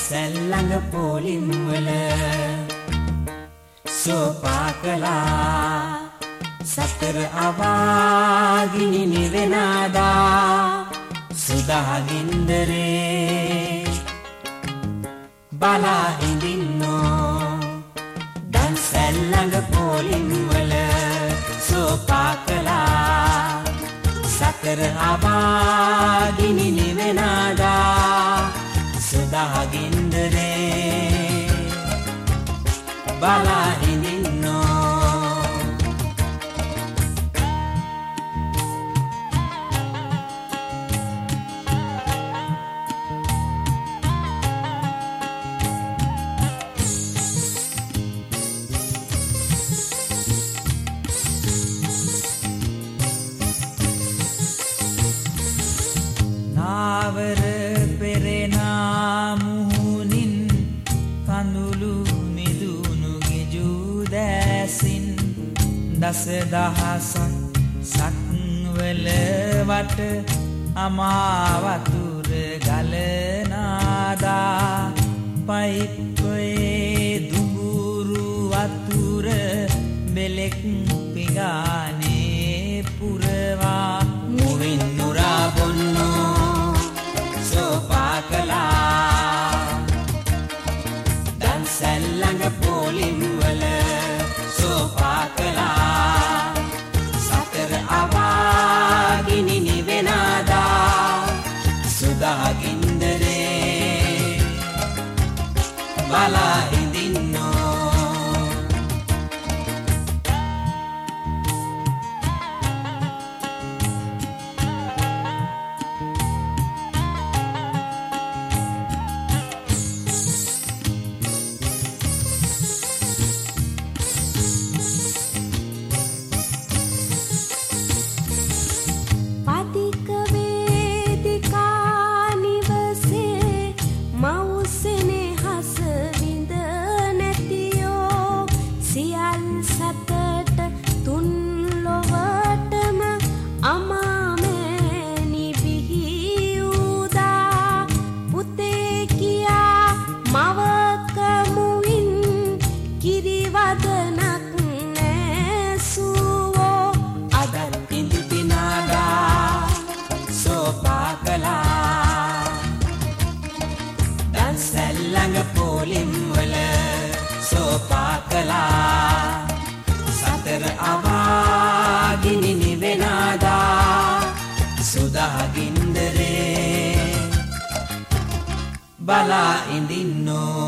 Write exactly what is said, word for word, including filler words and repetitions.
සැල්ලඟ පොලින් වල සෝපාකලා සතර අවාගිනි නිවෙනාදා සුදාගින්දරේ බලා ඉඳින්නෝ දන් සැල්ලඟ පොලින් වල සෝපාකලා සතර අවාගිනි නිවෙනාදා සුදාගින්දරේ බලා ඉඳින්නෝ නාවර පෙරෙනා මුහුණින් කඳුළු මිදුණු ගිජු දැසින් දස දහසක් සක්වල වට අමාවතුර ගලනාදා පයිප්පේ දුඹුරු වතුර බෙලෙක් පිගානේ පුරවා මුවින් නුරා බොන්නෝ සෝපාකලා දන් සැල්ලඟ පොලින් වල සෝපාකලා සතර අවාගිනි නිවෙනාදා සුදාගින්දරේ බලා ඉඳින්නෝ පොලින් වල සෝපාකලා සතර අවාගිනි නිවෙනාදා සුදාගින්දරේ බලා ඉඳින්නෝ